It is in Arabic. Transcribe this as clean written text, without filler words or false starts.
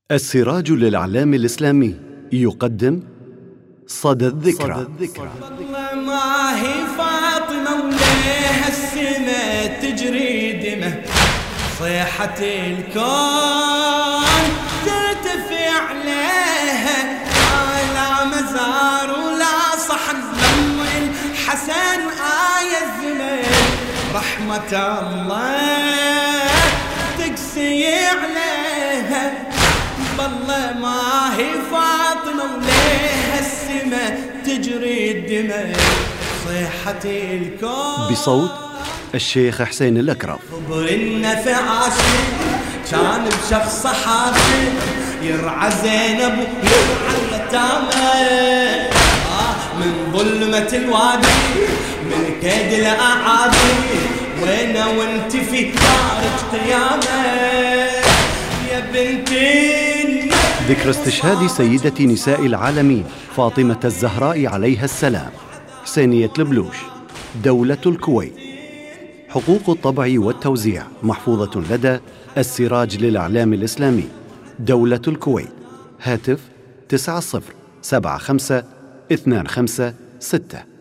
السراج للأعلام الإسلامي يقدم صدى الذكرى. والله ما هي فاطمة وليها السما تجري دمه، صيحة الكون ترتفع عليها، لا مزار ولا صحن دم الحسن آية الزمن، رحمة الله تقسي عليها. والله ما هي فاطمة وليها السما تجري الدماء، صيحة الكون بصوت الشيخ حسين الأكرم. خبر النفع عاشق كان بشخص صحابي، يرعى زينب ويرعى اليتامى، من ظلمة الوادي من كيد الأعادي، وانا وانت في دارك قيامة يا بنتي. ذكرى استشهاد سيدة نساء العالمين فاطمة الزهراء عليها السلام، حسينية البلوش، دولة الكويت. حقوق الطبع والتوزيع محفوظة لدى السراج للأعلام الإسلامي، دولة الكويت. هاتف 90752556.